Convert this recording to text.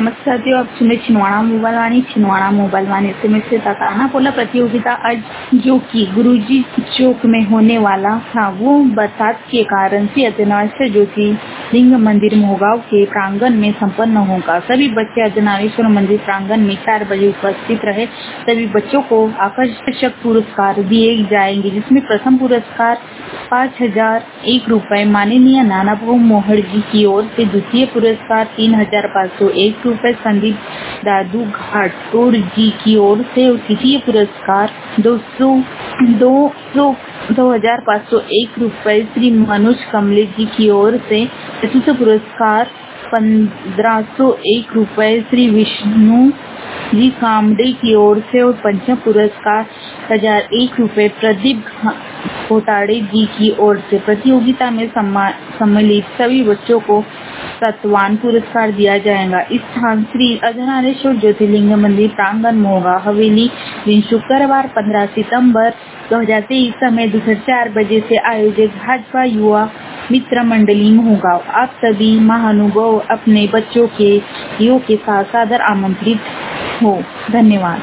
नमस्ते साथियों, आप सुने छिंदवाड़ा मोबाइल वाणी से मैं श्वेता काना बोला। प्रतियोगिता आज जो कि गुरुजी चौक में होने वाला था वो बरसात के कारण से अर्धनारीश्वर ज्योतिर्लिंग मंदिर मोहगांव के प्रांगण में संपन्न होगा। सभी बच्चे अर्धनारीश्वर मंदिर प्रांगण में 4 बजे उपस्थित रहे। सभी बच्चों को आकर्षक पुरस्कार दिए जाएंगे, जिसमें प्रथम पुरस्कार 5,001 रुपए माननीय नानाभाऊ मोहड़ जी की ओर से, द्वितीय पुरस्कार 3,501 रुपए संदीप दादू घाटोड़ जी की ओर से और तृतीय पुरस्कार 2,501 रुपए श्री मनोज कमले जी की ओर से, चतुर्थ पुरस्कार 1,501 रुपए श्री विष्णु जी कामडे की ओर से और पंचम पुरस्कार 1,001 रुपए प्रदीप घोटाड़े जी की ओर से। प्रतियोगिता में सम्मिलित सभी बच्चों को सत्वान पुरस्कार दिया जाएगा। इस स्थान श्री अर्धनारीश्वर ज्योतिर्लिंग मंदिर प्रांगण मोगा हवेली, दिन शुक्रवार 15 सितंबर 2023 समय दोपहर 4 बजे से आयोजित भाजपा युवा मित्र मंडली मोहगांव। आप सभी महानुभाव अपने बच्चों के साथ सादर आमंत्रित हो। धन्यवाद।